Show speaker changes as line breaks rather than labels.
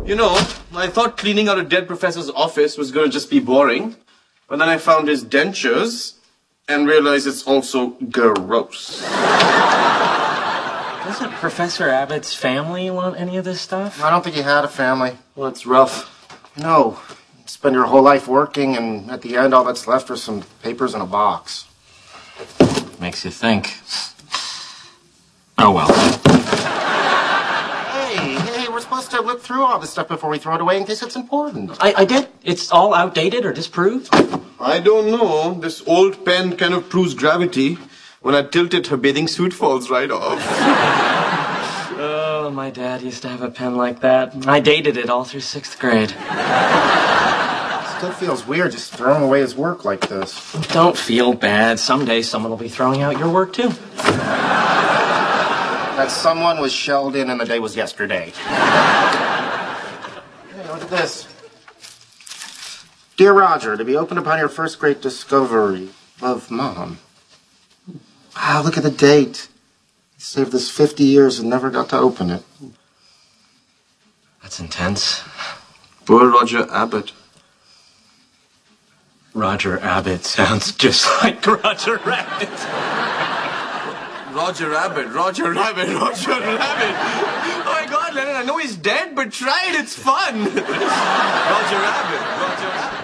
You know, I thought cleaning out a dead professor's office was going to just be boring. But then I found his dentures and realized it's also gross.
Doesn't Professor Abbott's family want any of this stuff?
I don't think he had a family.
Well, it's rough.
No. Spend your whole life working, and at the end, all that's left are some papers in a box.
Makes you think. Oh, well.
Hey, we're supposed to look through all this stuff before we throw it away in case it's important.
I did. It's all outdated or disproved.
I don't know. This old pen kind of proves gravity. When I tilt it, her bathing suit falls right off.
Oh, my dad used to have a pen like that. I dated it all through 6th grade.
Still feels weird just throwing away his work like this.
Don't feel bad. Someday someone will be throwing out your work, too.
That someone was Sheldon and the day was yesterday. Hey, look at this. Dear Roger, to be opened upon your first great discovery of Mom. Wow, look at the date. He saved this 50 years and never got to open it.
That's intense.
Poor Roger Abbott.
Roger Abbott sounds just like Roger Rabbit.
Roger Rabbit, Roger Rabbit, Roger Rabbit. Oh my God, Lennon, I know he's dead, but try it, it's fun. Roger Rabbit, Roger Rabbit.